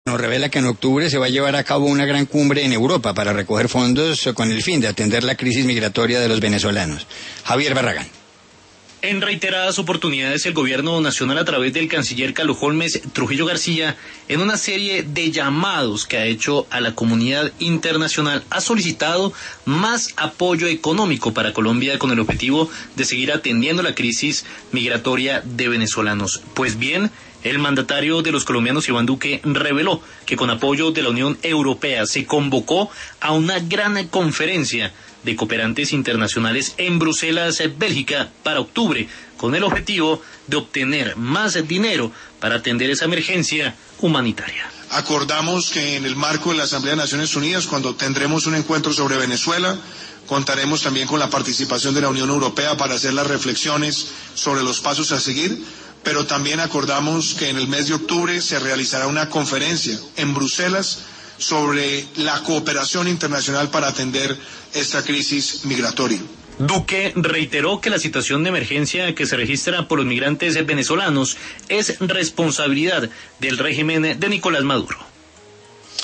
Nos revela que en octubre se va a llevar a cabo una gran cumbre en Europa para recoger fondos con el fin de atender la crisis migratoria de los venezolanos. Javier Barragán. En reiteradas oportunidades, el gobierno nacional, a través del canciller Carlos Holmes Trujillo García, en una serie de llamados que ha hecho a la comunidad internacional, ha solicitado más apoyo económico para Colombia con el objetivo de seguir atendiendo la crisis migratoria de venezolanos. Pues bien, el mandatario de los colombianos, Iván Duque, reveló que con apoyo de la Unión Europea se convocó a una gran conferencia de cooperantes internacionales en Bruselas, Bélgica, para octubre, con el objetivo de obtener más dinero para atender esa emergencia humanitaria. Acordamos que en el marco de la Asamblea de Naciones Unidas, cuando tendremos un encuentro sobre Venezuela, contaremos también con la participación de la Unión Europea para hacer las reflexiones sobre los pasos a seguir, pero también acordamos que en el mes de octubre se realizará una conferencia en Bruselas sobre la cooperación internacional para atender esta crisis migratoria. Duque reiteró que la situación de emergencia que se registra por los migrantes venezolanos es responsabilidad del régimen de Nicolás Maduro.